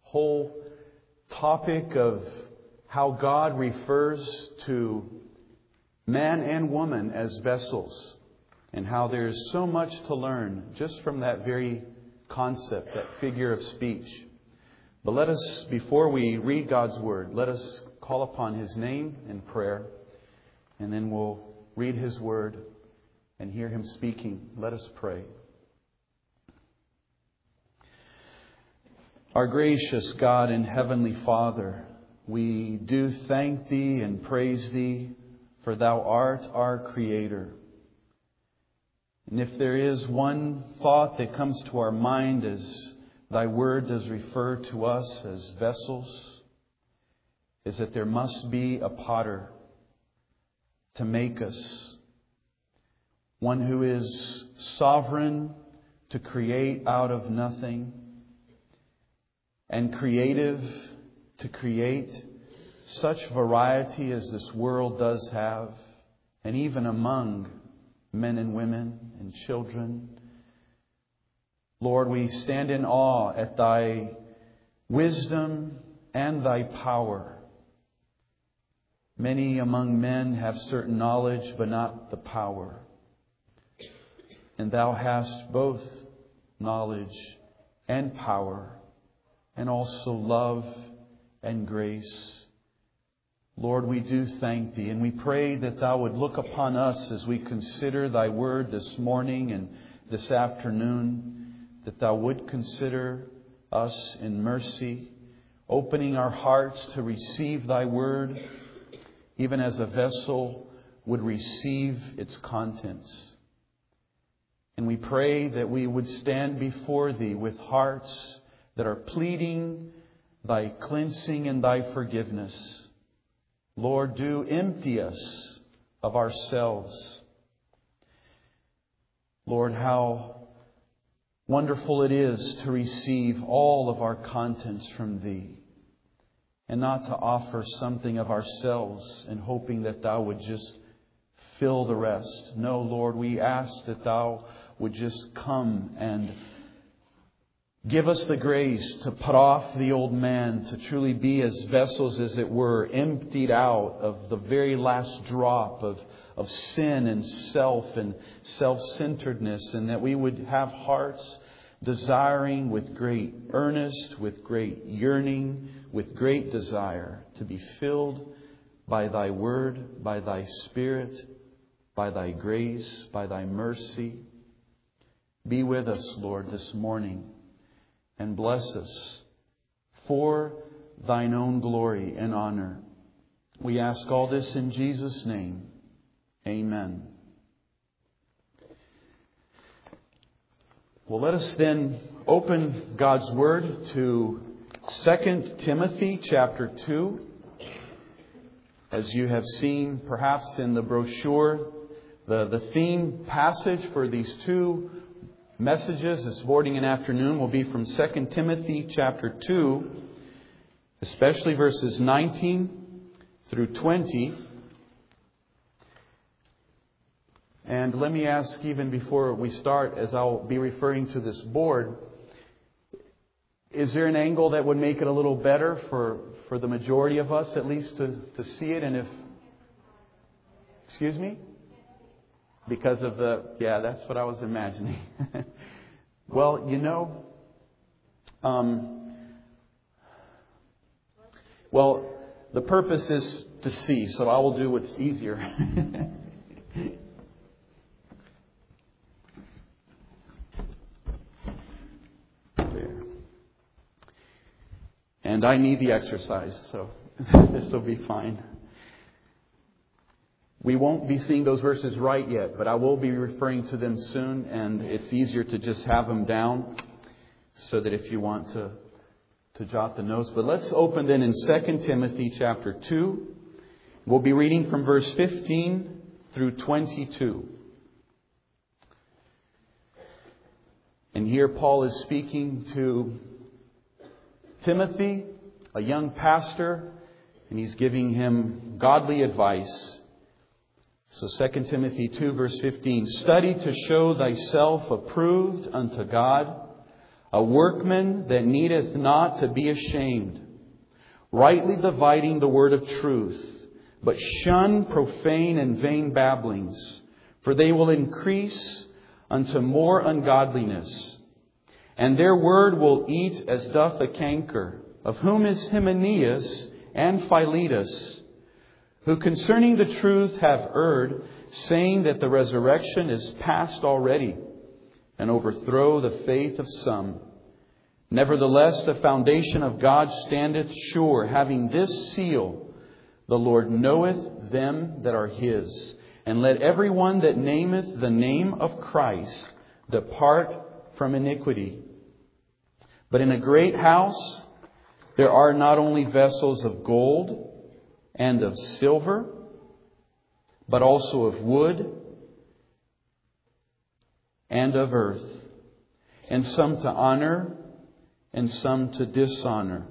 whole topic of how God refers to man and woman as vessels, and how there's so much to learn just from that very concept, that figure of speech. But let us, before we read God's Word, let us call upon His name in prayer, and then we'll read His Word and hear Him speaking. Let us pray. Our gracious God and Heavenly Father, we do thank Thee and praise Thee, for Thou art our Creator. And if there is one thought that comes to our mind as Thy Word does refer to us as vessels, is that there must be a potter to make us. One who is sovereign to create out of nothing, and creative to create such variety as this world does have, and even among men and women and children. Lord, we stand in awe at Thy wisdom and Thy power. Many among men have certain knowledge, but not the power. And Thou hast both knowledge and power, and also love and grace. Lord, we do thank Thee, and we pray that Thou would look upon us as we consider Thy Word this morning and this afternoon, that Thou would consider us in mercy, opening our hearts to receive Thy Word, even as a vessel would receive its contents. And we pray that we would stand before Thee with hearts that are pleading Thy cleansing and Thy forgiveness. Lord, do empty us of ourselves. Lord, how wonderful it is to receive all of our contents from Thee, and not to offer something of ourselves and hoping that Thou would just fill the rest. No, Lord, we ask that Thou would just come and give us the grace to put off the old man, to truly be as vessels, as it were, emptied out of the very last drop of sin and self-centeredness, and that we would have hearts desiring with great earnest, with great yearning, with great desire to be filled by Thy Word, by Thy Spirit, by Thy grace, by Thy mercy. Be with us, Lord, this morning, and bless us for Thine own glory and honor. We ask all this in Jesus' name. Amen. Well, let us then open God's Word to 2 Timothy chapter 2. As you have seen perhaps in the brochure, the theme passage for these two messages this morning and afternoon will be from 2 Timothy chapter 2, especially verses 19 through 20. And let me ask, even before we start, as I'll be referring to this board, is there an angle that would make it a little better for the majority of us at least to see it? And if... Excuse me? Because of that's what I was imagining. Well, the purpose is to see, so I will do what's easier. There. And I need the exercise, so this will be fine. We won't be seeing those verses right yet, but I will be referring to them soon, and it's easier to just have them down so that if you want to jot the notes. But let's open then in 2 Timothy chapter 2. We'll be reading from verse 15 through 22. And here Paul is speaking to Timothy, a young pastor, and he's giving him godly advice. So 2 Timothy 2 verse 15, study to show thyself approved unto God, a workman that needeth not to be ashamed, rightly dividing the word of truth. But shun profane and vain babblings, for they will increase unto more ungodliness. And their word will eat as doth a canker, of whom is Hymenaeus and Philetus, who concerning the truth have erred, saying that the resurrection is past already, and overthrow the faith of some. Nevertheless, the foundation of God standeth sure, having this seal: the Lord knoweth them that are His. And let every one that nameth the name of Christ depart from iniquity. But in a great house there are not only vessels of gold and of silver, but also of wood and of earth, and some to honor and some to dishonor.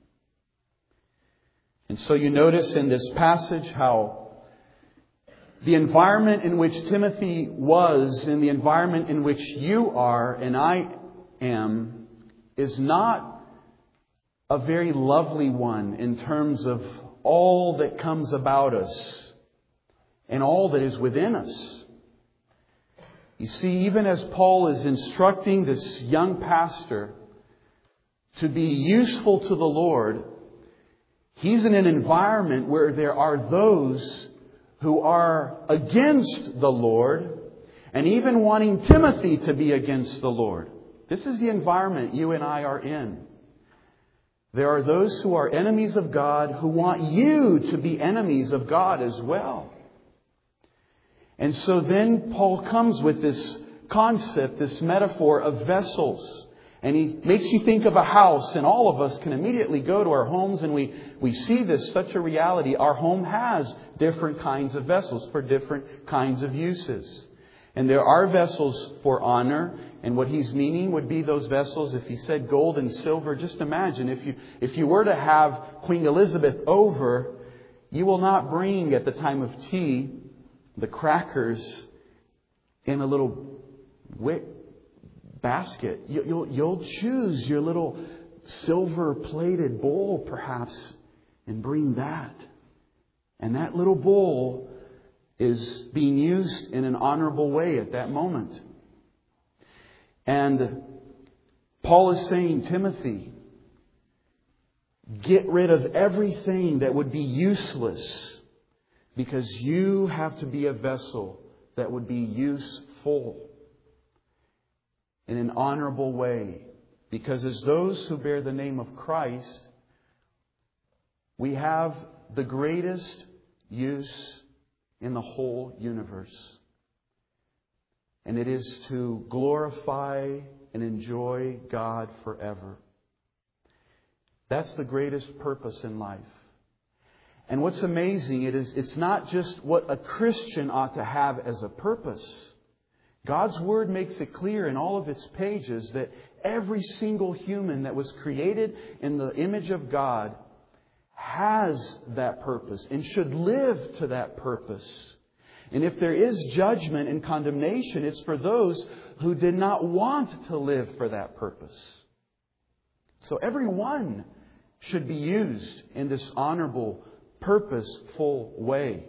And so you notice in this passage how the environment in which Timothy was and the environment in which you are and I am is not a very lovely one in terms of all that comes about us and all that is within us. You see, even as Paul is instructing this young pastor to be useful to the Lord, he's in an environment where there are those who are against the Lord and even wanting Timothy to be against the Lord. This is the environment you and I are in. There are those who are enemies of God who want you to be enemies of God as well. And so then Paul comes with this concept, this metaphor of vessels. And he makes you think of a house, and all of us can immediately go to our homes and we see this, such a reality. Our home has different kinds of vessels for different kinds of uses. And there are vessels for honor, and what he's meaning would be those vessels, if he said gold and silver, just imagine if you were to have Queen Elizabeth over, you will not bring at the time of tea the crackers in a little wick basket. You'll choose your little silver-plated bowl, perhaps, and bring that. And that little bowl is being used in an honorable way at that moment. And Paul is saying, Timothy, get rid of everything that would be useless, because you have to be a vessel that would be useful in an honorable way. Because as those who bear the name of Christ, we have the greatest use in the whole universe. And it is to glorify and enjoy God forever. That's the greatest purpose in life. And what's amazing, it's not just what a Christian ought to have as a purpose. God's Word makes it clear in all of its pages that every single human that was created in the image of God has that purpose and should live to that purpose. And if there is judgment and condemnation, it's for those who did not want to live for that purpose. So everyone should be used in this honorable, purposeful way.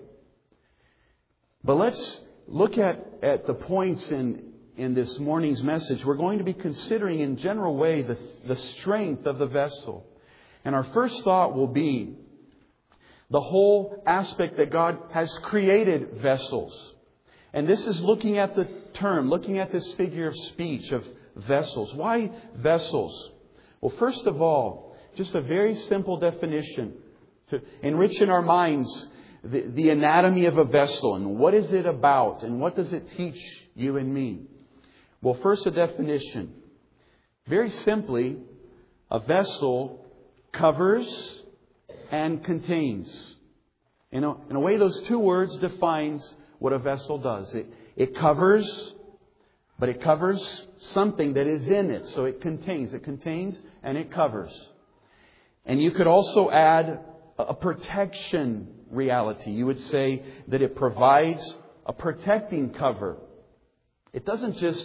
But let's look at the points in this morning's message. We're going to be considering in general way the strength of the vessel. And our first thought will be the whole aspect that God has created vessels. And this is looking at the term, looking at this figure of speech of vessels. Why vessels? Well, first of all, just a very simple definition to enrich in our minds the anatomy of a vessel and what is it about and what does it teach you and me. Well, first a definition. Very simply, a vessel covers and contains. In a way, those two words defines what a vessel does. It covers, but it covers something that is in it. So it contains and it covers. And you could also add a protection reality. You would say that it provides a protecting cover. It doesn't just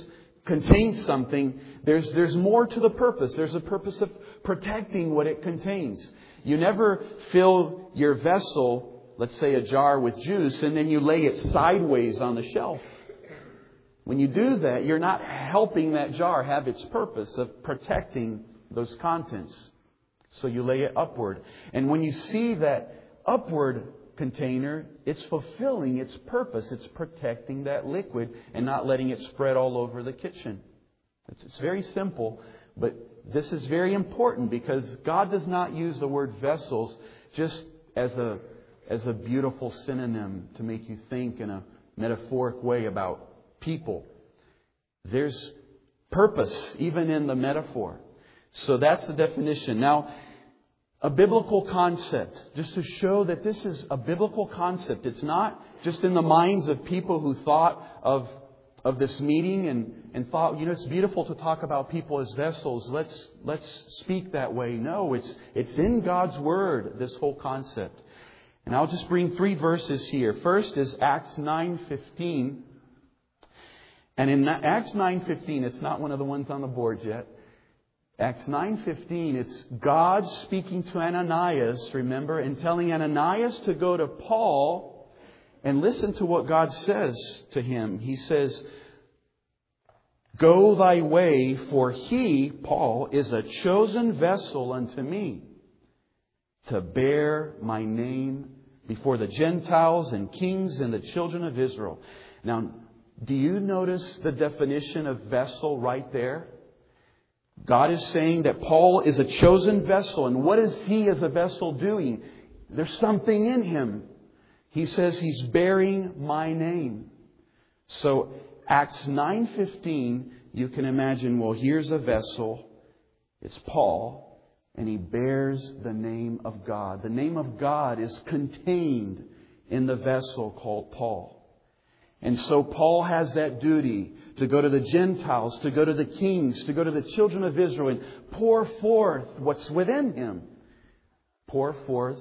contains something, there's more to the purpose. There's a purpose of protecting what it contains. You never fill your vessel, let's say a jar with juice, and then you lay it sideways on the shelf. When you do that, you're not helping that jar have its purpose of protecting those contents. So you lay it upward. And when you see that upward container, it's fulfilling its purpose. It's protecting that liquid and not letting it spread all over the kitchen. It's very simple, but this is very important because God does not use the word vessels just as a beautiful synonym to make you think in a metaphoric way about people. There's purpose even in the metaphor. So that's the definition. Now, a biblical concept, just to show that this is a biblical concept. It's not just in the minds of people who thought of this meeting and thought, it's beautiful to talk about people as vessels. Let's speak that way. No, it's in God's Word, this whole concept. And I'll just bring 3 verses here. First is Acts 9:15. And in Acts 9:15, it's not one of the ones on the boards yet. Acts 9:15, it's God speaking to Ananias, remember, and telling Ananias to go to Paul and listen to what God says to him. He says, "Go thy way, for he," Paul, "is a chosen vessel unto me, to bear my name before the Gentiles and kings and the children of Israel." Now, do you notice the definition of vessel right there? God is saying that Paul is a chosen vessel. And what is he as a vessel doing? There's something in him. He says he's bearing my name. So Acts 9:15, you can imagine, well, here's a vessel. It's Paul. And he bears the name of God. The name of God is contained in the vessel called Paul. And so Paul has that duty to go to the Gentiles, to go to the kings, to go to the children of Israel and pour forth what's within him. Pour forth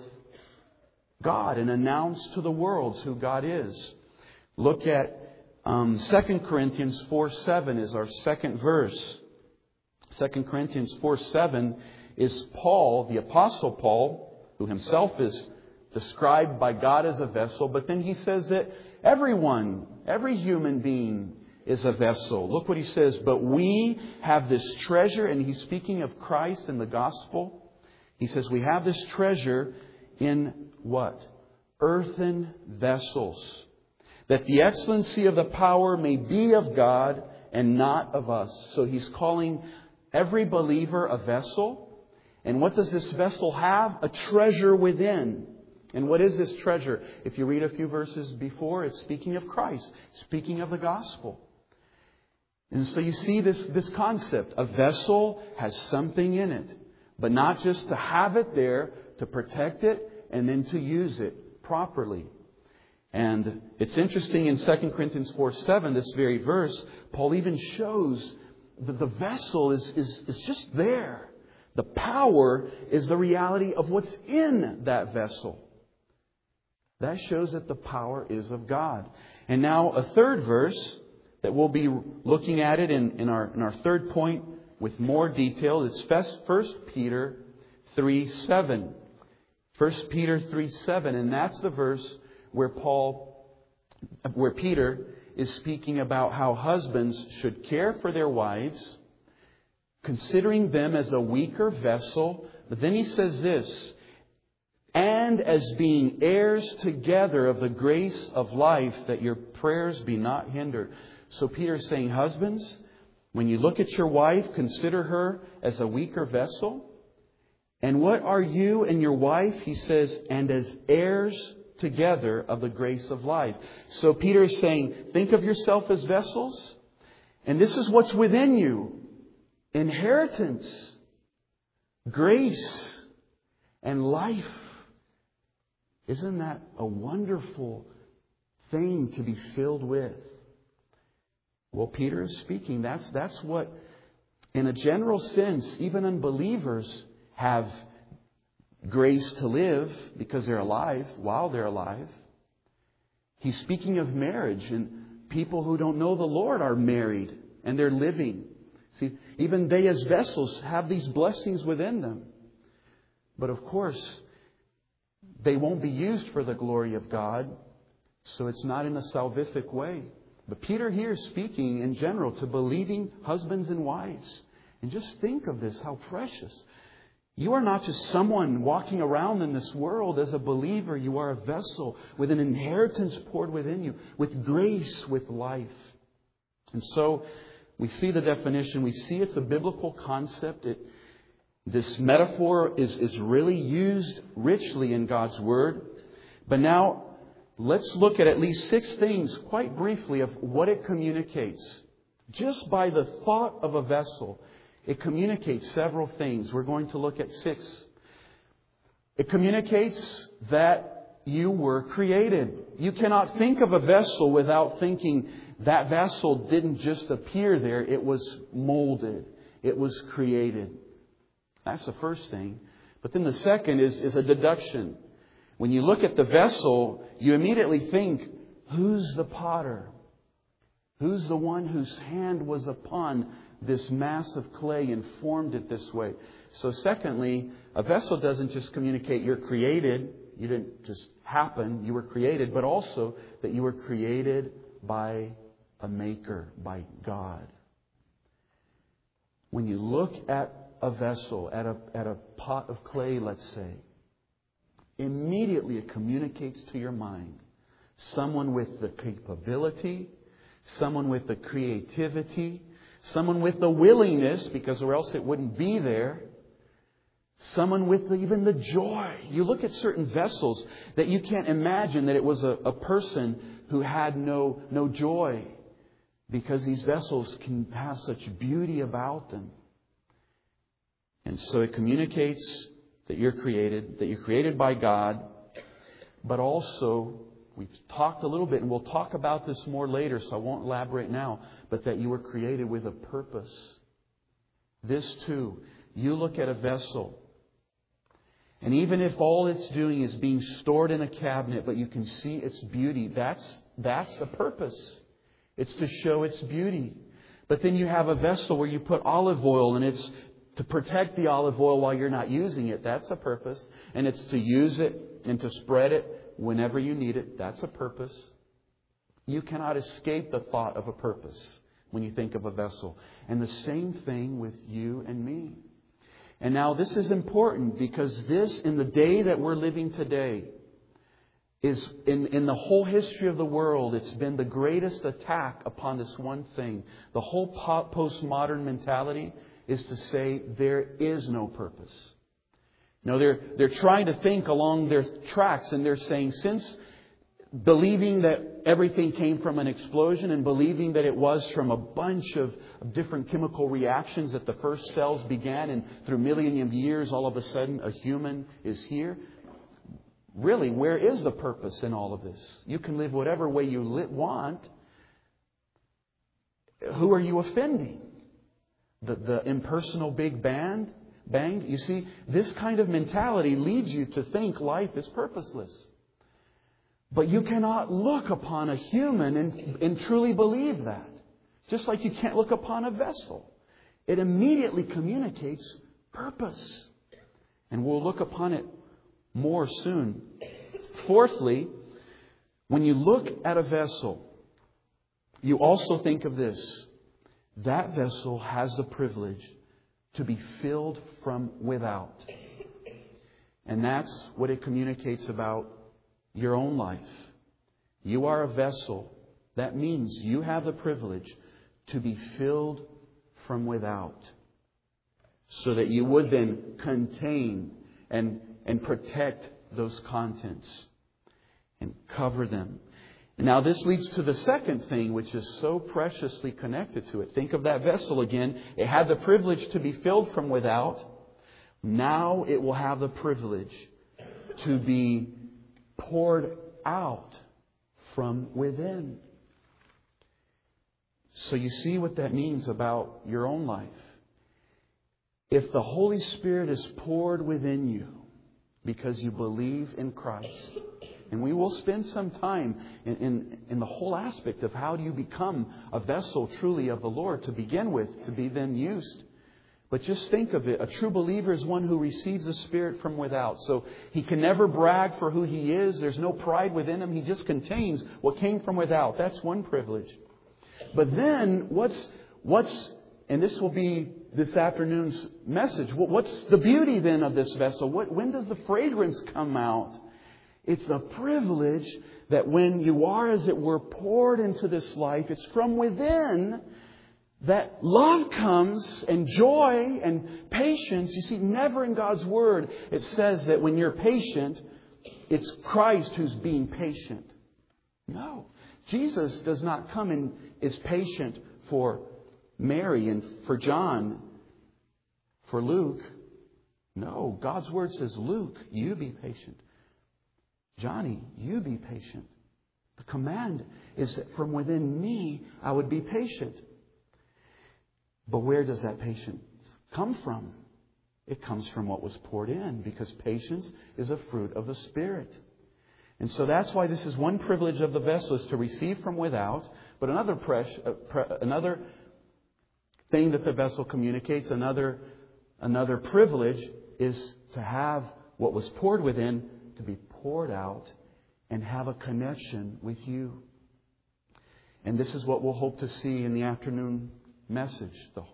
God and announce to the world who God is. Look at 2 Corinthians 4:7 is our second verse. 2 Corinthians 4:7 is Paul, the Apostle Paul, who himself is described by God as a vessel. But then he says that everyone, every human being is a vessel. Look what he says. "But we have this treasure," and he's speaking of Christ and the gospel. He says we have this treasure in what? Earthen vessels, that the excellency of the power may be of God and not of us. So he's calling every believer a vessel. And what does this vessel have? A treasure within. And what is this treasure? If you read a few verses before, it's speaking of Christ, speaking of the gospel. And so you see this concept. A vessel has something in it, but not just to have it there, to protect it, and then to use it properly. And it's interesting in 2 Corinthians 4:7, this very verse, Paul even shows that the vessel is just there. The power is the reality of what's in that vessel. That shows that the power is of God. And now a third verse that we'll be looking at it in our third point with more detail. It's 1 Peter 3:7. 1 Peter 3:7, and that's the verse where Peter is speaking about how husbands should care for their wives, considering them as a weaker vessel. But then he says this, "And as being heirs together of the grace of life, that your prayers be not hindered." So Peter is saying, husbands, when you look at your wife, consider her as a weaker vessel. And what are you and your wife? He says, and as heirs together of the grace of life. So Peter is saying, think of yourself as vessels. And this is what's within you. Inheritance, grace, and life. Isn't that a wonderful thing to be filled with? Well, Peter is speaking. That's what, in a general sense, even unbelievers have grace to live because they're alive while they're alive. He's speaking of marriage, and people who don't know the Lord are married. and they're living. See, even they as vessels have these blessings within them. But of course, they won't be used for the glory of God, so it's not in a salvific way. But Peter here is speaking in general to believing husbands and wives. And just think of this, how precious. You are not just someone walking around in this world as a believer. You are a vessel with an inheritance poured within you, with grace, with life. And so we see the definition. We see it's a biblical concept. This metaphor is really used richly in God's Word. But now let's look at least 6 things quite briefly of what it communicates. Just by the thought of a vessel, it communicates several things. We're going to look at 6. It communicates that you were created. You cannot think of a vessel without thinking that vessel didn't just appear there. It was molded. It was created. That's the first thing. But then the second is a deduction. When you look at the vessel, you immediately think, who's the potter? Who's the one whose hand was upon this mass of clay and formed it this way? So secondly, a vessel doesn't just communicate you're created. You didn't just happen. You were created. But also that you were created by a maker, by God. When you look at a vessel, at a pot of clay, let's say, immediately it communicates to your mind someone with the capability, someone with the creativity, someone with the willingness, because or else it wouldn't be there, someone with even the joy. You look at certain vessels that you can't imagine that it was a person who had no joy, because these vessels can have such beauty about them. And so it communicates that you're created by God, but also, we've talked a little bit, and we'll talk about this more later, so I won't elaborate now, but that you were created with a purpose. This too, you look at a vessel, and even if all it's doing is being stored in a cabinet, but you can see its beauty, that's a purpose. It's to show its beauty. But then you have a vessel where you put olive oil, and it's to protect the olive oil while you're not using it. That's a purpose. And it's to use it and to spread it whenever you need it. That's a purpose. You cannot escape the thought of a purpose when you think of a vessel. And the same thing with you and me. And now this is important, because this, in the day that we're living today, is in the whole history of the world, it's been the greatest attack upon this one thing. The whole postmodern mentality is to say there is no purpose. No, they're trying to think along their tracks, and they're saying, since believing that everything came from an explosion and believing that it was from a bunch of different chemical reactions that the first cells began, and through millennium of years all of a sudden a human is here. Really, where is the purpose in all of this? You can live whatever way you want. Who are you offending? The impersonal Big Bang? You see, this kind of mentality leads you to think life is purposeless. But you cannot look upon a human and truly believe that. Just like you can't look upon a vessel. It immediately communicates purpose. And we'll look upon it more soon. Fourthly, when you look at a vessel, you also think of this. That vessel has the privilege to be filled from without. And that's what it communicates about your own life. You are a vessel. That means you have the privilege to be filled from without, so that you would then contain and protect those contents and cover them. Now this leads to the second thing, which is so preciously connected to it. Think of that vessel again. It had the privilege to be filled from without. Now it will have the privilege to be poured out from within. So you see what that means about your own life. If the Holy Spirit is poured within you because you believe in Christ, And we will spend some time in the whole aspect of how do you become a vessel truly of the Lord to begin with, to be then used. But just think of it. A true believer is one who receives the Spirit from without. So he can never brag for who he is. There's no pride within him. He just contains what came from without. That's one privilege. But then and this will be this afternoon's message. What's the beauty then of this vessel? When does the fragrance come out? It's a privilege that when you are, as it were, poured into this life, it's from within that love comes and joy and patience. You see, never in God's Word it says that when you're patient, it's Christ who's being patient. No. Jesus does not come and is patient for Mary and for John, for Luke. No. God's Word says, Luke, you be patient. Johnny, you be patient. The command is that from within me, I would be patient. But where does that patience come from? It comes from what was poured in, because patience is a fruit of the Spirit. And so that's why this is one privilege of the vessel, is to receive from without. But another thing that the vessel communicates, another privilege, is to have what was poured within to be poured out and have a connection with you. And this is what we'll hope to see in the afternoon message. The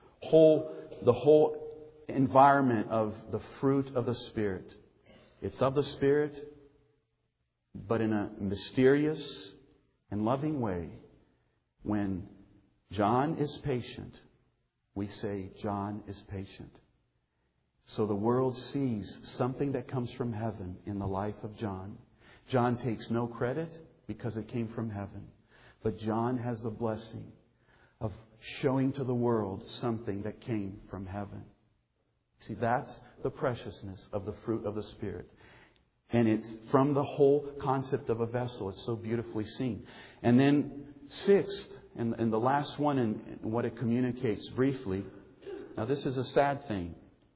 whole environment of the fruit of the Spirit. It's of the Spirit, but in a mysterious and loving way. When John is patient, we say John is patient. So the world sees something that comes from heaven in the life of John. John takes no credit because it came from heaven. But John has the blessing of showing to the world something that came from heaven. See, that's the preciousness of the fruit of the Spirit. And it's from the whole concept of a vessel. It's so beautifully seen. And then sixth, and the last one in what it communicates briefly. Now this is a sad thing.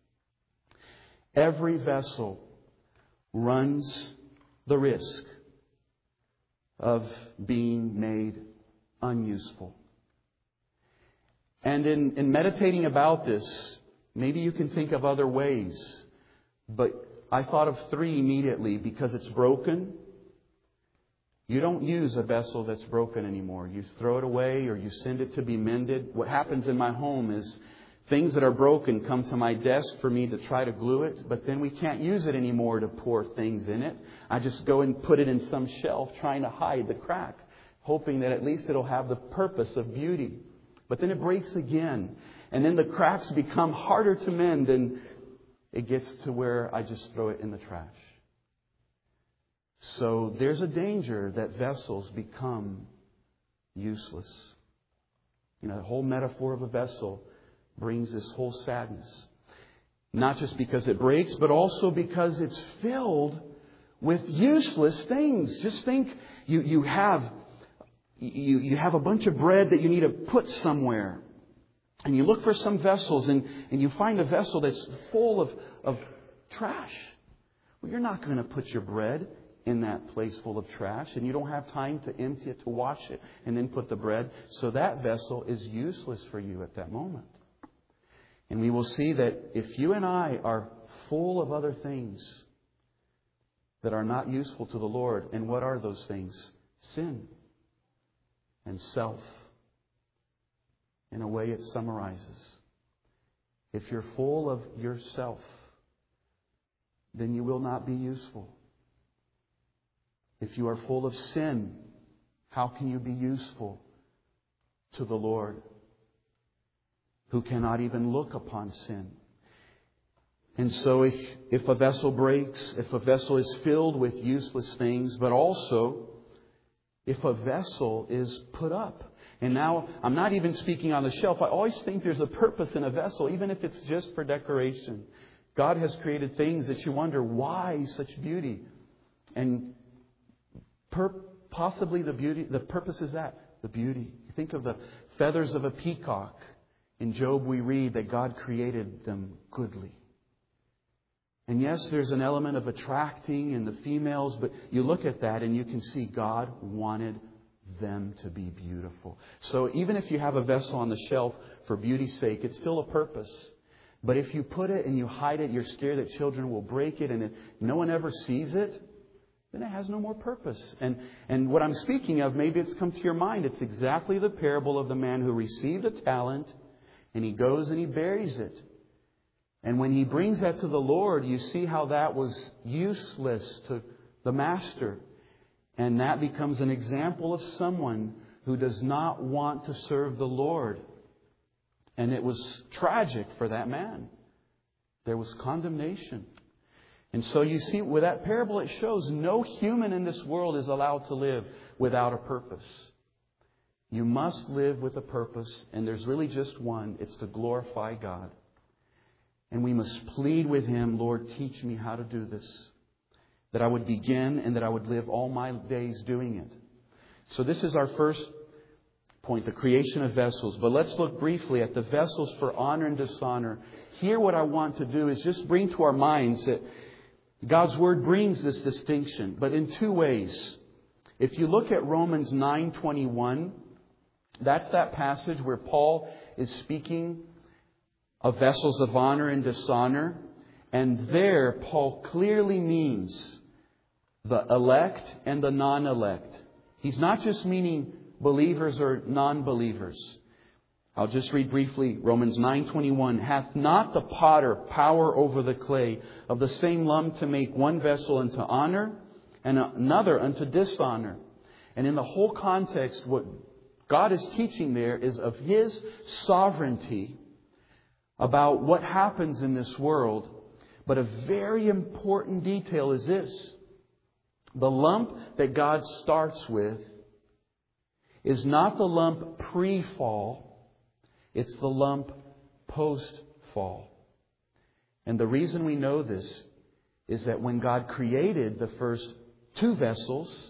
Every vessel runs the risk of being made unuseful. And in meditating about this, maybe you can think of other ways. But I thought of three immediately, because it's broken. You don't use a vessel that's broken anymore. You throw it away or you send it to be mended. What happens in my home is things that are broken come to my desk for me to try to glue it, but then we can't use it anymore to pour things in it. I just go and put it in some shelf trying to hide the crack, hoping that at least it'll have the purpose of beauty. But then it breaks again. And then the cracks become harder to mend, and it gets to where I just throw it in the trash. So there's a danger that vessels become useless. You know, the whole metaphor of a vessel brings this whole sadness. Not just because it breaks, but also because it's filled with useless things. Just think, you have a bunch of bread that you need to put somewhere. And you look for some vessels and you find a vessel that's full of trash. Well, you're not going to put your bread in that place full of trash, and you don't have time to empty it, to wash it, and then put the bread. So that vessel is useless for you at that moment. And we will see that if you and I are full of other things that are not useful to the Lord, and what are those things? Sin and self. In a way, it summarizes. If you're full of yourself, then you will not be useful. If you are full of sin, how can you be useful to the Lord, who cannot even look upon sin? And so if a vessel breaks, if a vessel is filled with useless things, but also if a vessel is put up. And now, I'm not even speaking on the shelf. I always think there's a purpose in a vessel, even if it's just for decoration. God has created things that you wonder, why such beauty? And possibly the beauty, the purpose is that, the beauty. You think of the feathers of a peacock. In Job we read that God created them goodly. And yes, there's an element of attracting in the females, but you look at that and you can see God wanted them to be beautiful. So even if you have a vessel on the shelf for beauty's sake, it's still a purpose. But if you put it and you hide it, you're scared that children will break it, and if no one ever sees it, then it has no more purpose. And what I'm speaking of, maybe it's come to your mind. It's exactly the parable of the man who received a talent, and he goes and he buries it. And when he brings that to the Lord, you see how that was useless to the master. And that becomes an example of someone who does not want to serve the Lord. And it was tragic for that man. There was condemnation. And so you see, with that parable, it shows no human in this world is allowed to live without a purpose. You must live with a purpose, and there's really just one. It's to glorify God. And we must plead with Him, Lord, teach me how to do this. That I would begin and that I would live all my days doing it. So this is our first point, the creation of vessels. But let's look briefly at the vessels for honor and dishonor. Here what I want to do is just bring to our minds that God's Word brings this distinction, but in two ways. If you look at Romans 9:21, that's that passage where Paul is speaking of vessels of honor and dishonor. And there, Paul clearly means the elect and the non-elect. He's not just meaning believers or non-believers. I'll just read briefly Romans 9:21. Hath not the potter power over the clay of the same lump to make one vessel unto honor and another unto dishonor? And in the whole context, what God is teaching there is of His sovereignty about what happens in this world. But a very important detail is this. The lump that God starts with is not the lump pre-fall. It's the lump post-fall. And the reason we know this is that when God created the first two vessels,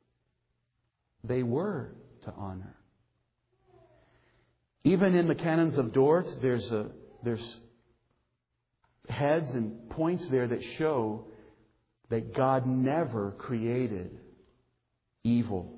they were to honor. Even in the canons of Dort, there's heads and points there that show that God never created evil.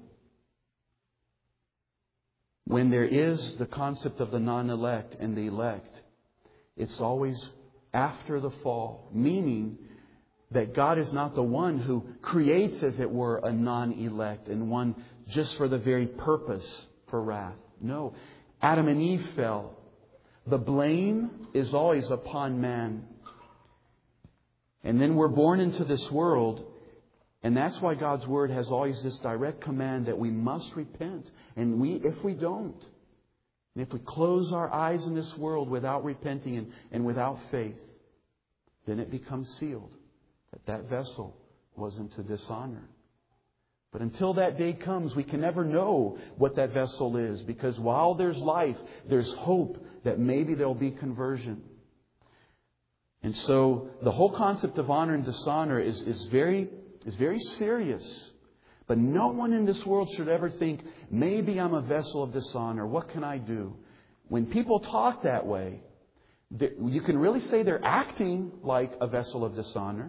When there is the concept of the non-elect and the elect, it's always after the fall, meaning that God is not the one who creates, as it were, a non-elect and one just for the very purpose for wrath. No. Adam and Eve fell. The blame is always upon man. And then we're born into this world, and that's why God's Word has always this direct command that we must repent. And if we don't, and if we close our eyes in this world without repenting and without faith, then it becomes sealed that vessel was into dishonor. But until that day comes, we can never know what that vessel is, because while there's life, there's hope that maybe there'll be conversion. And so the whole concept of honor and dishonor is very serious. But no one in this world should ever think, maybe I'm a vessel of dishonor. What can I do? When people talk that way, you can really say they're acting like a vessel of dishonor.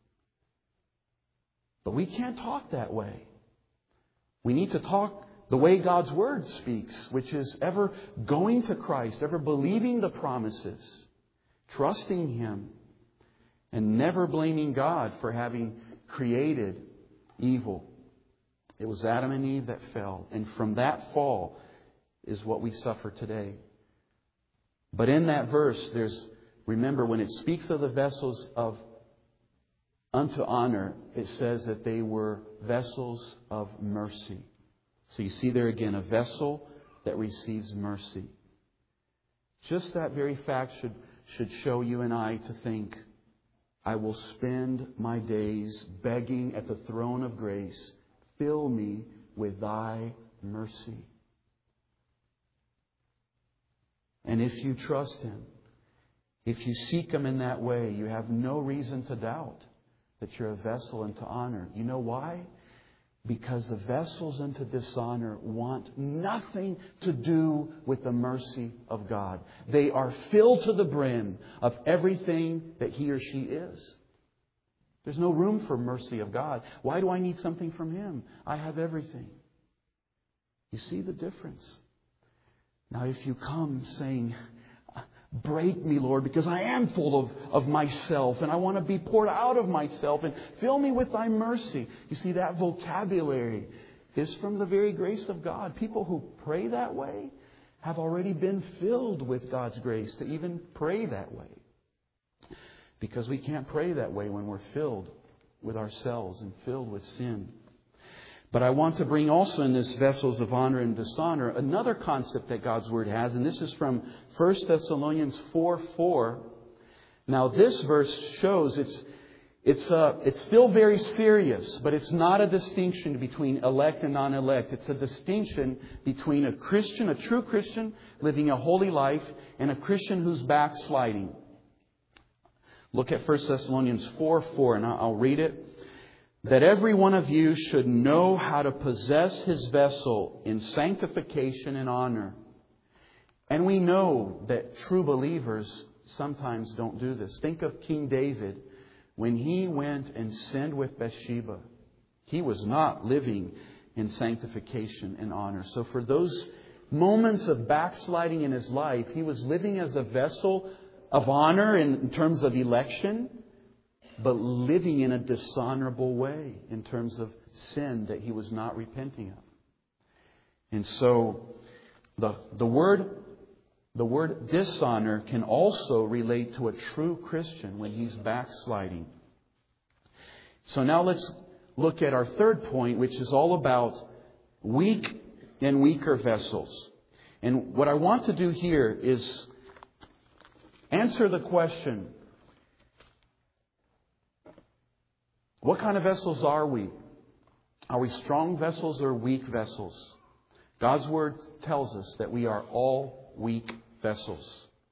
But we can't talk that way. We need to talk the way God's Word speaks, which is ever going to Christ, ever believing the promises, trusting Him, and never blaming God for having created evil. It was Adam and Eve that fell, and from that fall is what we suffer today. But in that verse, remember, when it speaks of the vessels of unto honor, it says that they were vessels of mercy. So you see there again, a vessel that receives mercy. Just that very fact should show you and I to think, I will spend my days begging at the throne of grace, fill me with Thy mercy. And if you trust Him, if you seek Him in that way, you have no reason to doubt that you're a vessel unto honor. You know why? Because the vessels unto dishonor want nothing to do with the mercy of God. They are filled to the brim of everything that he or she is. There's no room for mercy of God. Why do I need something from Him? I have everything. You see the difference? Now, if you come saying, break me, Lord, because I am full of myself and I want to be poured out of myself, and fill me with Thy mercy. You see, that vocabulary is from the very grace of God. People who pray that way have already been filled with God's grace to even pray that way. Because we can't pray that way when we're filled with ourselves and filled with sin. But I want to bring also in this vessels of honor and dishonor another concept that God's Word has. And this is from 1 Thessalonians 4:4. Now this verse shows it's still very serious, but it's not a distinction between elect and non-elect. It's a distinction between a Christian, a true Christian, living a holy life, and a Christian who's backsliding. Look at 1 Thessalonians 4:4, and I'll read it. That every one of you should know how to possess his vessel in sanctification and honor. And we know that true believers sometimes don't do this. Think of King David when he went and sinned with Bathsheba. He was not living in sanctification and honor. So for those moments of backsliding in his life, he was living as a vessel of honor in terms of election, but living in a dishonorable way in terms of sin that he was not repenting of. And so the word dishonor can also relate to a true Christian when he's backsliding. So now let's look at our third point, which is all about weak and weaker vessels. And what I want to do here is answer the question, what kind of vessels are we? Are we strong vessels or weak vessels? God's Word tells us that we are all weak vessels.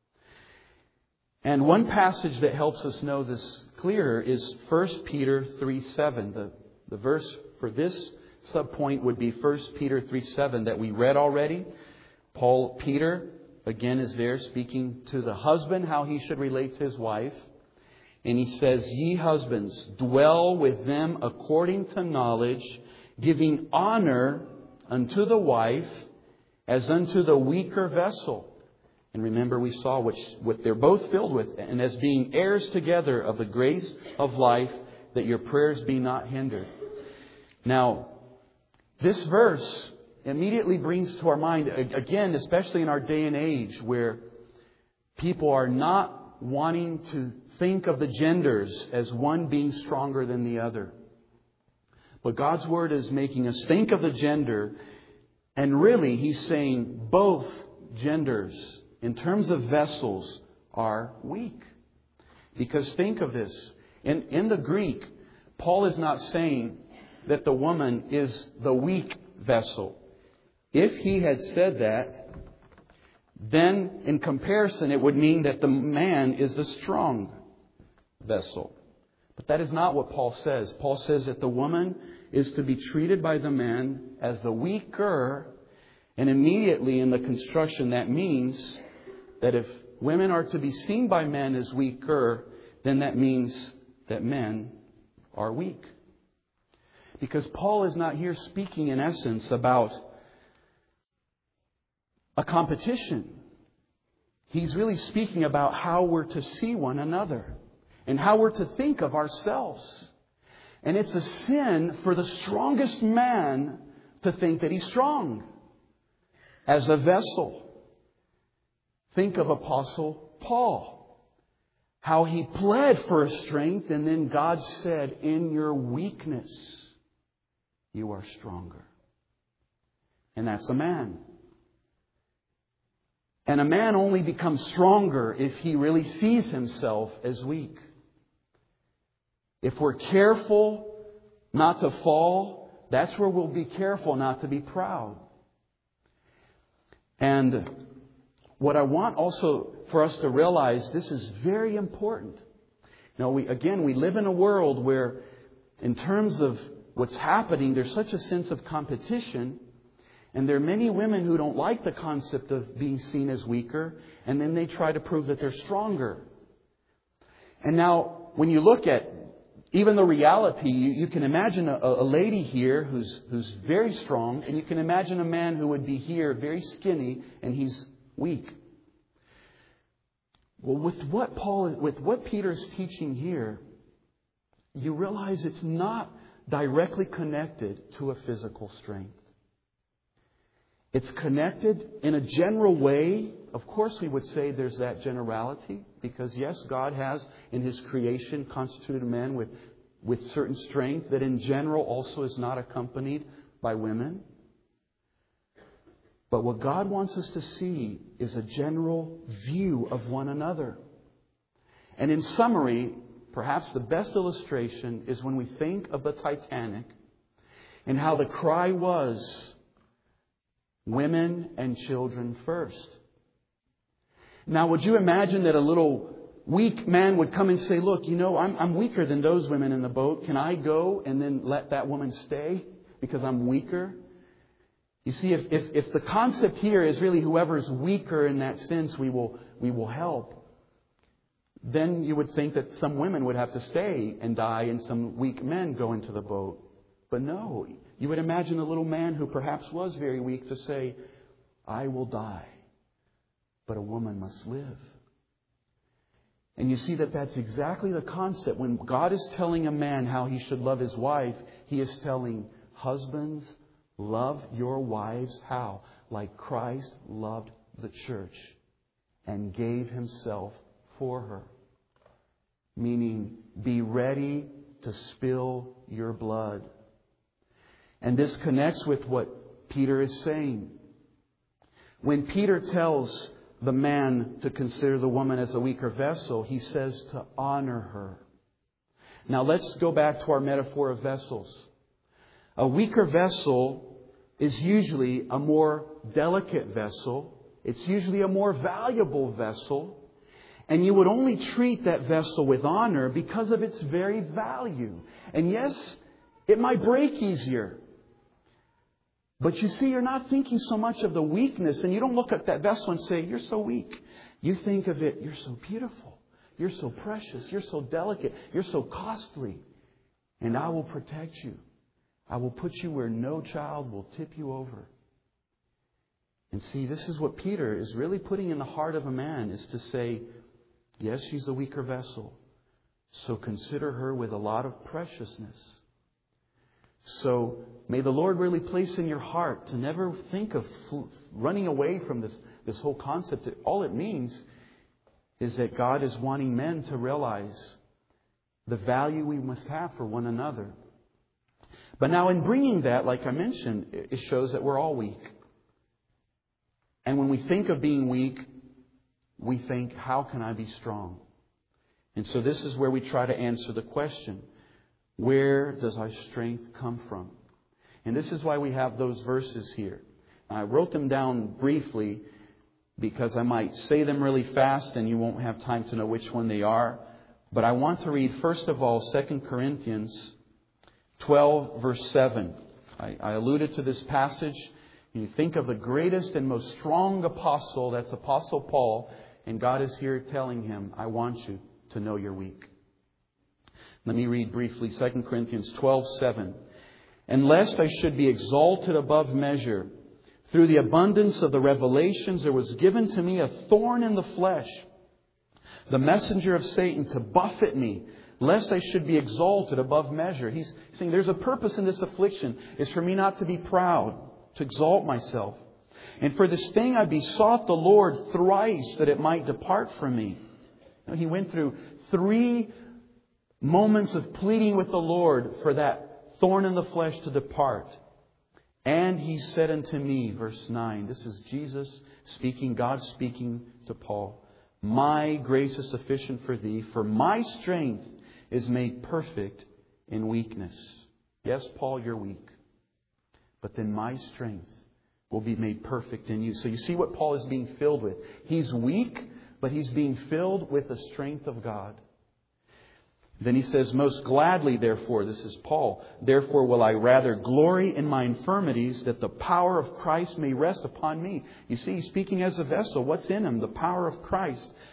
And one passage that helps us know this clearer is 1 Peter 3:7. The verse for this subpoint would be 1 Peter 3:7 that we read already. Peter, again, is there speaking to the husband, how he should relate to his wife. And he says, ye husbands, dwell with them according to knowledge, giving honor unto the wife as unto the weaker vessel. And remember, we saw what they're both filled with, and as being heirs together of the grace of life, that your prayers be not hindered. Now, this verse immediately brings to our mind, again, especially in our day and age, where people are not wanting to think of the genders as one being stronger than the other. But God's Word is making us think of the gender, and really He's saying both genders, in terms of vessels, are weak. Because think of this. In the Greek, Paul is not saying that the woman is the weak vessel. If he had said that, then in comparison it would mean that the man is the strong vessel. But that is not what Paul says. Paul says that the woman is to be treated by the man as the weaker. And immediately in the construction that means that if women are to be seen by men as weaker, then that means that men are weak. Because Paul is not here speaking in essence about a competition. He's really speaking about how we're to see one another and how we're to think of ourselves. And it's a sin for the strongest man to think that he's strong as a vessel. Think of Apostle Paul. How he pled for strength, and then God said, in your weakness, you are stronger. And that's a man. And a man only becomes stronger if he really sees himself as weak. If we're careful not to fall, that's where we'll be careful not to be proud. And what I want also for us to realize, this is very important. Now, we live in a world where, in terms of what's happening, there's such a sense of competition. And there are many women who don't like the concept of being seen as weaker. And then they try to prove that they're stronger. And now, when you look at even the reality, you can imagine a lady here who's very strong, and you can imagine a man who would be here very skinny and he's weak. Well, with what Peter is teaching here, you realize it's not directly connected to a physical strength. It's connected in a general way. Of course, we would say there's that generality, because yes, God has in His creation constituted man with certain strength that in general also is not accompanied by women. But what God wants us to see is a general view of one another. And in summary, perhaps the best illustration is when we think of the Titanic and how the cry was, women and children first. Now, would you imagine that a little weak man would come and say, look, I'm weaker than those women in the boat. Can I go and then let that woman stay because I'm weaker? You see, if the concept here is really whoever's weaker in that sense, we will help, then you would think that some women would have to stay and die and some weak men go into the boat. But no, you would imagine a little man who perhaps was very weak to say, I will die, but a woman must live. And you see that that's exactly the concept. When God is telling a man how he should love his wife, He is telling husbands, love your wives how? Like Christ loved the church and gave Himself for her. Meaning, be ready to spill your blood. And this connects with what Peter is saying. When Peter tells the man to consider the woman as a weaker vessel, he says to honor her. Now let's go back to our metaphor of vessels. A weaker vessel is usually a more delicate vessel. It's usually a more valuable vessel. And you would only treat that vessel with honor because of its very value. And yes, it might break easier. But you see, you're not thinking so much of the weakness. And you don't look at that vessel and say, you're so weak. You think of it, you're so beautiful. You're so precious. You're so delicate. You're so costly. And I will protect you. I will put you where no child will tip you over. And see, this is what Peter is really putting in the heart of a man, is to say, yes, she's a weaker vessel. So consider her with a lot of preciousness. So may the Lord really place in your heart to never think of running away from this whole concept. All it means is that God is wanting men to realize the value we must have for one another. But now in bringing that, like I mentioned, it shows that we're all weak. And when we think of being weak, we think, how can I be strong? And so this is where we try to answer the question, where does our strength come from? And this is why we have those verses here. I wrote them down briefly because I might say them really fast and you won't have time to know which one they are. But I want to read, first of all, 2 Corinthians 12, verse 7. I alluded to this passage. You think of the greatest and most strong apostle, that's Apostle Paul, and God is here telling him, I want you to know you're weak. Let me read briefly 2 Corinthians 12, 7. And lest I should be exalted above measure, through the abundance of the revelations there was given to me a thorn in the flesh, the messenger of Satan to buffet me, lest I should be exalted above measure. He's saying there's a purpose in this affliction. It's for me not to be proud, to exalt myself. And for this thing I besought the Lord thrice that it might depart from me. He went through 3 moments of pleading with the Lord for that thorn in the flesh to depart. And He said unto me, verse 9, this is Jesus speaking, God speaking to Paul, my grace is sufficient for thee, for my strength is made perfect in weakness. Yes, Paul, you're weak. But then my strength will be made perfect in you. So you see what Paul is being filled with. He's weak, but he's being filled with the strength of God. Then he says, most gladly, therefore, this is Paul, therefore will I rather glory in my infirmities, that the power of Christ may rest upon me. You see, he's speaking as a vessel. What's in him? The power of Christ.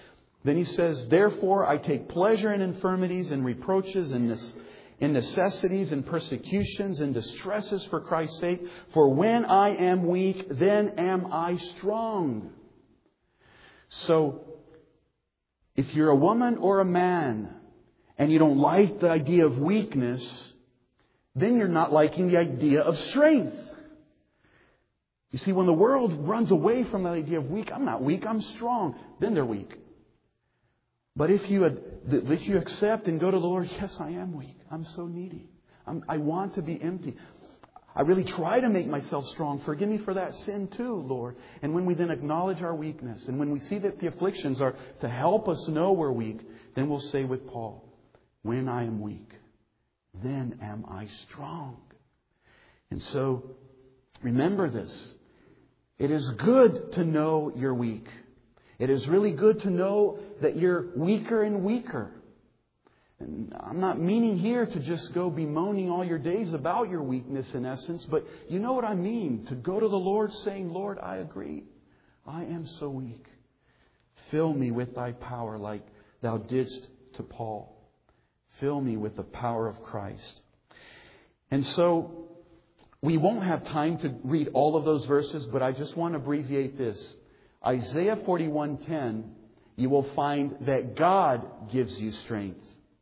Then he says, therefore I take pleasure in infirmities and reproaches and in necessities and persecutions and distresses for Christ's sake. For when I am weak, then am I strong. So, if you're a woman or a man and you don't like the idea of weakness, then you're not liking the idea of strength. You see, when the world runs away from the idea of weak, I'm not weak, I'm strong, then they're weak. But if you accept and go to the Lord, yes, I am weak. I'm so needy. I want to be empty. I really try to make myself strong. Forgive me for that sin too, Lord. And when we then acknowledge our weakness, and when we see that the afflictions are to help us know we're weak, then we'll say with Paul, when I am weak, then am I strong. And so, remember this. It is good to know you're weak. It is really good to know that you're weaker and weaker. And I'm not meaning here to just go bemoaning all your days about your weakness in essence, but you know what I mean. To go to the Lord saying, Lord, I agree. I am so weak. Fill me with thy power like thou didst to Paul. Fill me with the power of Christ. And so we won't have time to read all of those verses, but I just want to abbreviate this. Isaiah 41:10, you will find that God gives you strength.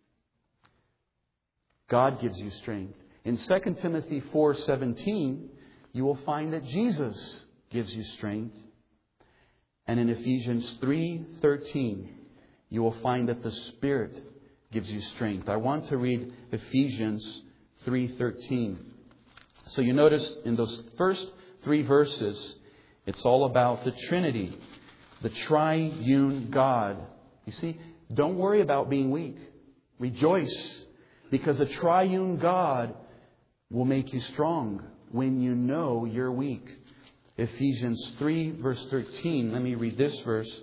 God gives you strength. In 2 Timothy 4:17, you will find that Jesus gives you strength. And in Ephesians 3:13, you will find that the Spirit gives you strength. I want to read Ephesians 3:13. So you notice in those first 3 verses, it's all about the Trinity, the triune God. You see, don't worry about being weak. Rejoice, because the triune God will make you strong when you know you're weak. Ephesians 3 verse 13. Let me read this verse.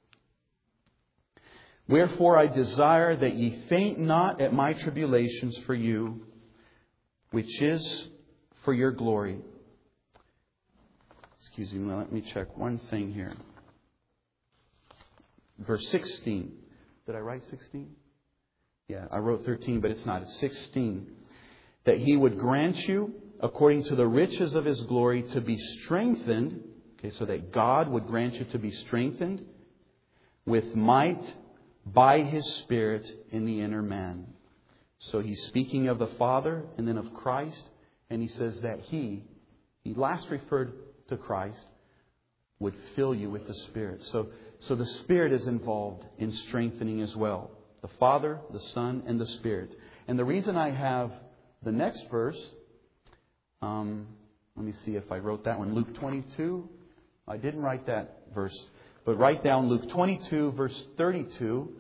Wherefore I desire that ye faint not at my tribulations for you, which is for your glory. Excuse me, let me check one thing here. Verse 16. Did I write 16? Yeah, I wrote 13, but it's not. It's 16. That He would grant you, according to the riches of His glory, to be strengthened. Okay, so that God would grant you to be strengthened with might by His Spirit in the inner man. So He's speaking of the Father and then of Christ. And He says that He last referred to Christ, would fill you with the Spirit. So the Spirit is involved in strengthening as well. The Father, the Son, and the Spirit. And the reason I have the next verse, let me see if I wrote that one. Luke 22. I didn't write that verse. But write down Luke 22, verse 32.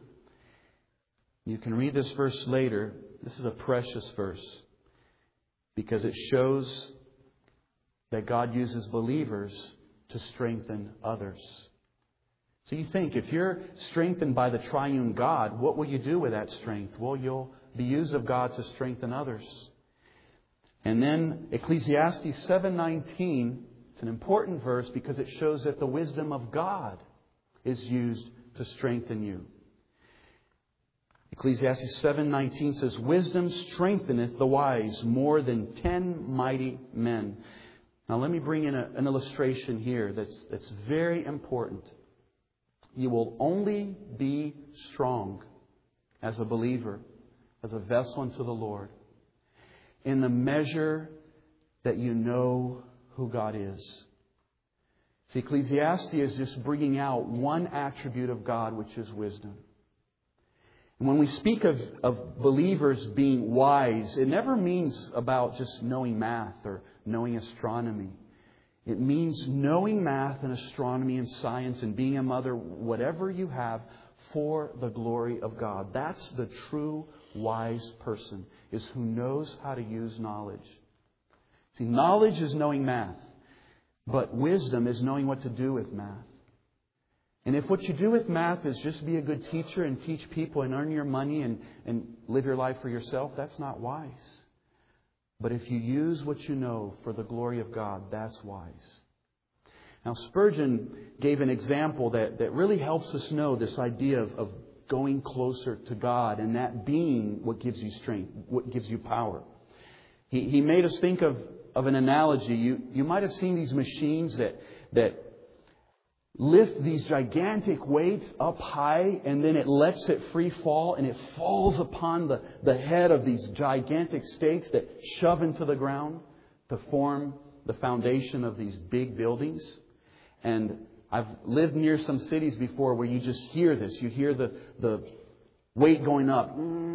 You can read this verse later. This is a precious verse, because it shows that God uses believers to strengthen others. So you think, if you're strengthened by the triune God, what will you do with that strength? Well, you'll be used of God to strengthen others. And then Ecclesiastes 7:19, it's an important verse because it shows that the wisdom of God is used to strengthen you. Ecclesiastes 7:19 says, wisdom strengtheneth the wise more than 10 mighty men. Now let me bring in an illustration here that's very important. You will only be strong as a believer, as a vessel unto the Lord, in the measure that you know who God is. See, Ecclesiastes is just bringing out one attribute of God, which is wisdom. And when we speak of believers being wise, it never means about just knowing math or knowing astronomy. It means knowing math and astronomy and science and being a mother, whatever you have, for the glory of God. That's the true wise person, is who knows how to use knowledge. See, knowledge is knowing math, but wisdom is knowing what to do with math. And if what you do with math is just be a good teacher and teach people and earn your money and live your life for yourself, that's not wise. But if you use what you know for the glory of God, that's wise. Now, Spurgeon gave an example that really helps us know this idea of going closer to God, and that being what gives you strength, what gives you power. He made us think of an analogy. You might have seen these machines that lift these gigantic weights up high, and then it lets it free fall, and it falls upon the head of these gigantic stakes that shove into the ground to form the foundation of these big buildings. And I've lived near some cities before where you just hear this. You hear the weight going up.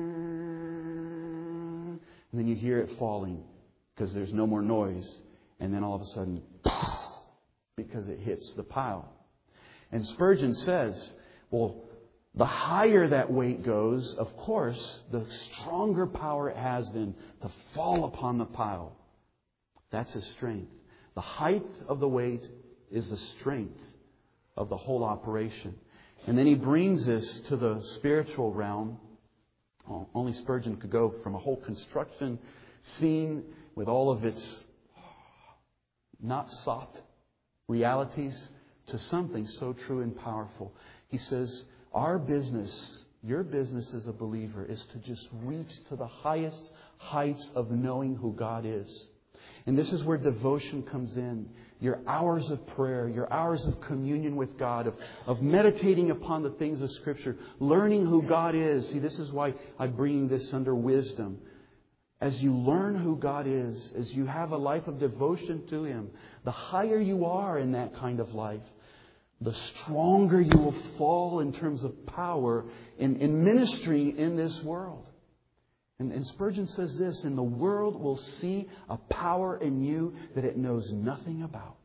And then you hear it falling because there's no more noise. And then all of a sudden, because it hits the pile. And Spurgeon says, well, the higher that weight goes, of course, the stronger power it has then to fall upon the pile. That's his strength. The height of the weight is the strength of the whole operation. And then he brings this to the spiritual realm. Only Spurgeon could go from a whole construction scene with all of its not soft realities to something so true and powerful. He says, our business, your business as a believer, is to just reach to the highest heights of knowing who God is. And this is where devotion comes in. Your hours of prayer, your hours of communion with God, of meditating upon the things of Scripture, learning who God is. See, this is why I bring this under wisdom. As you learn who God is, as you have a life of devotion to Him, the higher you are in that kind of life, the stronger you will fall in terms of power in ministry in this world. And Spurgeon says this, and the world will see a power in you that it knows nothing about.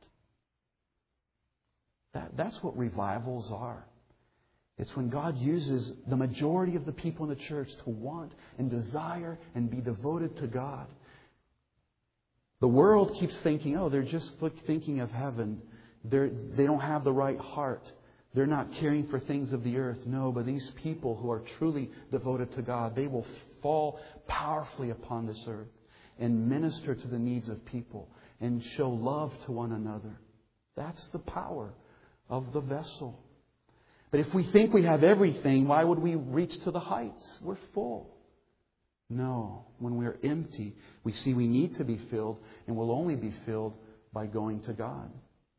That's what revivals are. It's when God uses the majority of the people in the church to want and desire and be devoted to God. The world keeps thinking, oh, they're just thinking of heaven. They don't have the right heart. They're not caring for things of the earth. No, but these people who are truly devoted to God, they will fall powerfully upon this earth and minister to the needs of people and show love to one another. That's the power of the vessel. But if we think we have everything, why would we reach to the heights? We're full. No, when we're empty, we see we need to be filled, and we'll only be filled by going to God.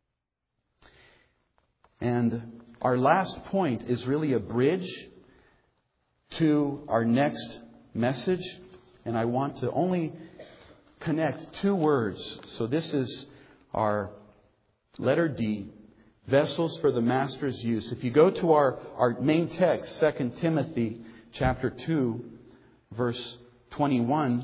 And our last point is really a bridge to our next message. And I want to only connect two words. So this is our letter D, vessels for the Master's use. If you go to our main text, 2 Timothy chapter 2, verse 21,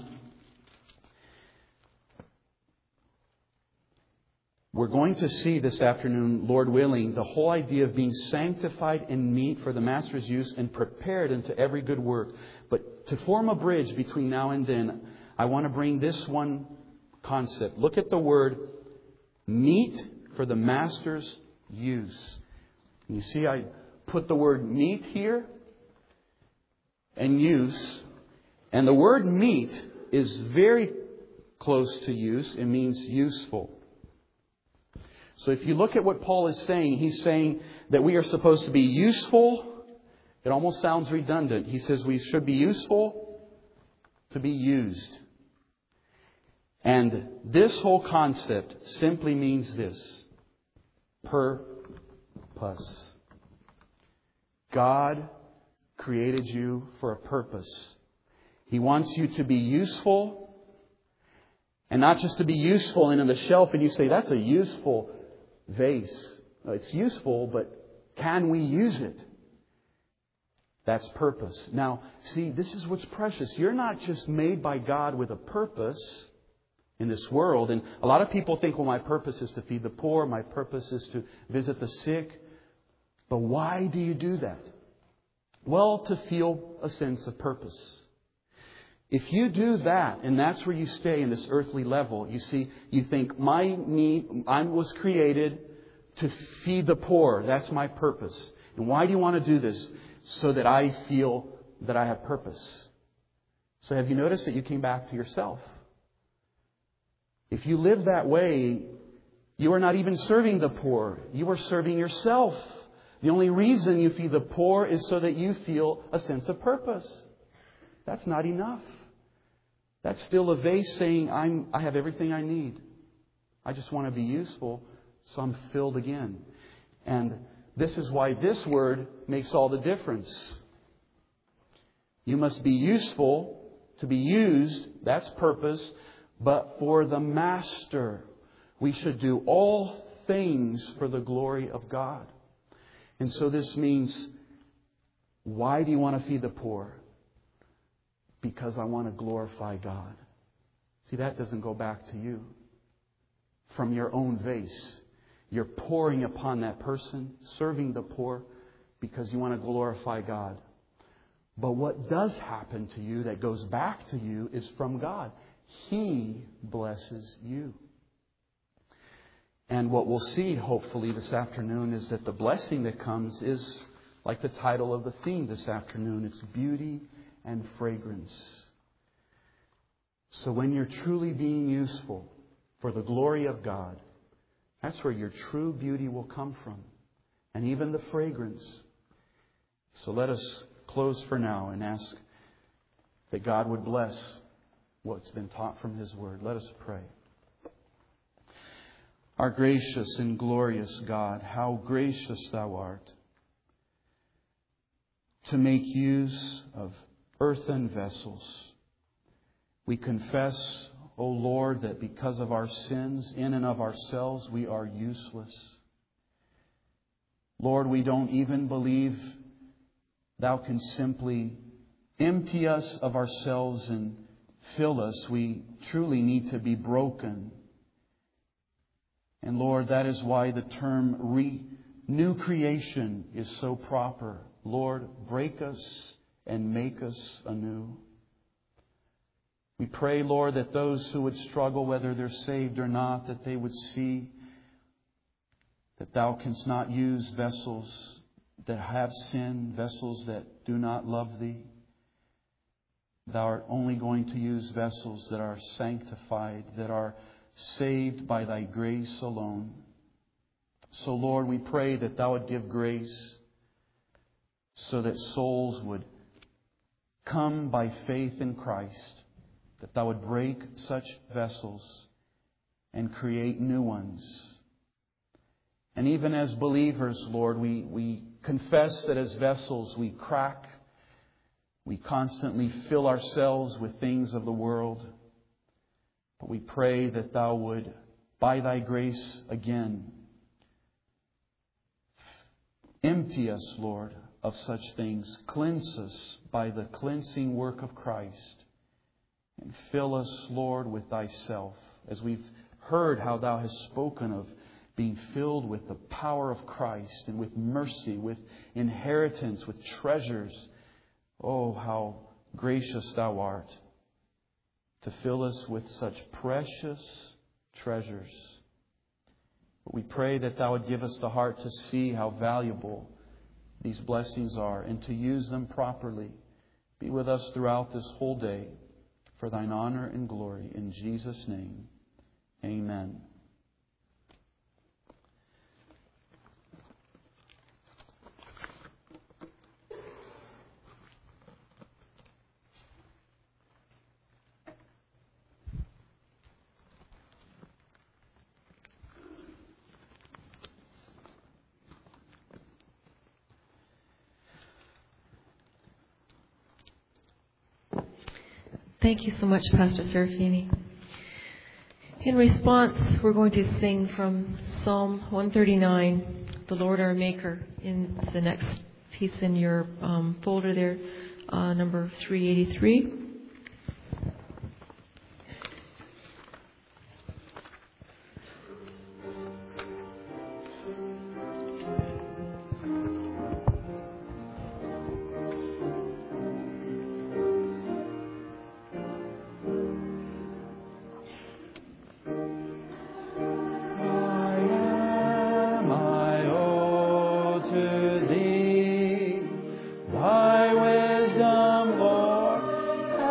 we're going to see this afternoon, Lord willing, the whole idea of being sanctified and meet for the Master's use and prepared unto every good work. But to form a bridge between now and then, I want to bring this one concept. Look at the word meet for the Master's use. You see, I put the word meet here and use. And the word meet is very close to use. It means useful. So if you look at what Paul is saying, he's saying that we are supposed to be useful. It almost sounds redundant. He says we should be useful to be used. And this whole concept simply means this: purpose. God created you for a purpose. He wants you to be useful, and not just to be useful and on the shelf and you say, that's a useful vase. It's useful, but can we use it? That's purpose. Now, see, this is what's precious. You're not just made by God with a purpose in this world. And a lot of people think, well, my purpose is to feed the poor. My purpose is to visit the sick. But why do you do that? Well, to feel a sense of purpose. If you do that, and that's where you stay in this earthly level, you see, you think, I was created to feed the poor. That's my purpose. And why do you want to do this? So that I feel that I have purpose. So have you noticed that you came back to yourself? If you live that way, You are not even serving the poor. You are serving yourself. The only reason you feed the poor is so that you feel a sense of purpose. That's not enough. That's still a vase saying, I have everything I need. I just want to be useful, so I'm filled again. And this is why this word makes all the difference. You must be useful to be used. That's purpose. But for the Master, we should do all things for the glory of God. And so this means, why do you want to feed the poor? Because I want to glorify God. See, that doesn't go back to you. From your own vase. You're pouring upon that person, serving the poor, because you want to glorify God. But what does happen to you that goes back to you is from God. He blesses you. And what we'll see, hopefully, this afternoon is that the blessing that comes is like the title of the theme this afternoon. It's beauty and fragrance. So when you're truly being useful for the glory of God, that's where your true beauty will come from. And even the fragrance. So let us close for now and ask that God would bless what's been taught from His Word. Let us pray. Our gracious and glorious God, how gracious Thou art to make use of earthen vessels. We confess, O Lord, that because of our sins, in and of ourselves, we are useless. Lord, we don't even believe Thou can simply empty us of ourselves and fill us. We truly need to be broken. And Lord, that is why the term new creation is so proper. Lord, break us and make us anew. We pray, Lord, that those who would struggle, whether they're saved or not, that they would see that Thou canst not use vessels that have sin, vessels that do not love Thee. Thou art only going to use vessels that are sanctified, that are saved by Thy grace alone. So, Lord, we pray that Thou would give grace so that souls would come by faith in Christ, that Thou would break such vessels and create new ones. And even as believers, Lord, we confess that as vessels we crack. We constantly fill ourselves with things of the world. But we pray that Thou would, by Thy grace again, empty us, Lord, of such things. Cleanse us by the cleansing work of Christ. And fill us, Lord, with Thyself. As we've heard how Thou hast spoken of being filled with the power of Christ and with mercy, with inheritance, with treasures. Oh, how gracious Thou art to fill us with such precious treasures. But we pray that Thou would give us the heart to see how valuable these blessings are and to use them properly. Be with us throughout this whole day for Thine honor and glory. In Jesus' name, amen. Thank you so much, Pastor Serafini. In response, we're going to sing from Psalm 139, The Lord Our Maker, in the next piece in your folder there, number 383. Thy wisdom, Lord,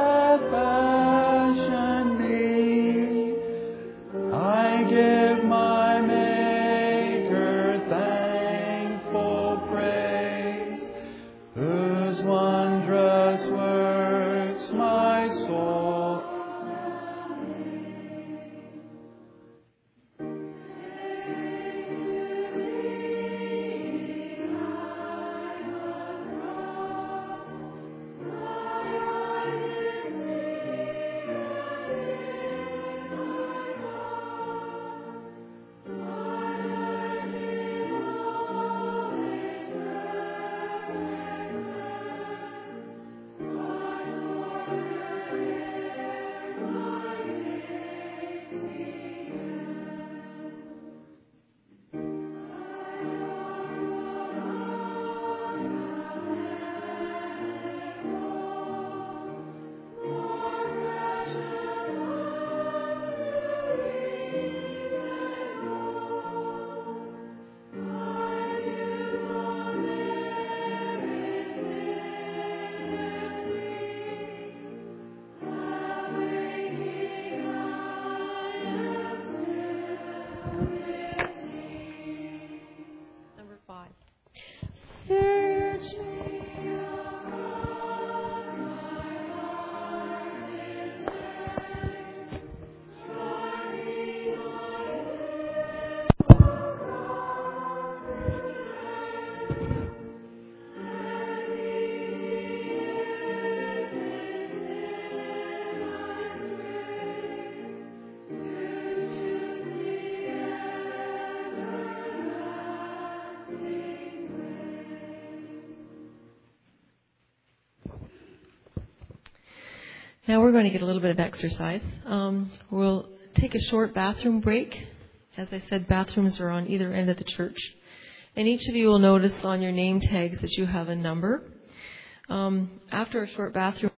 Now we're going to get a little bit of exercise. We'll take a short bathroom break. As I said, bathrooms are on either end of the church. And each of you will notice on your name tags that you have a number. After a short bathroom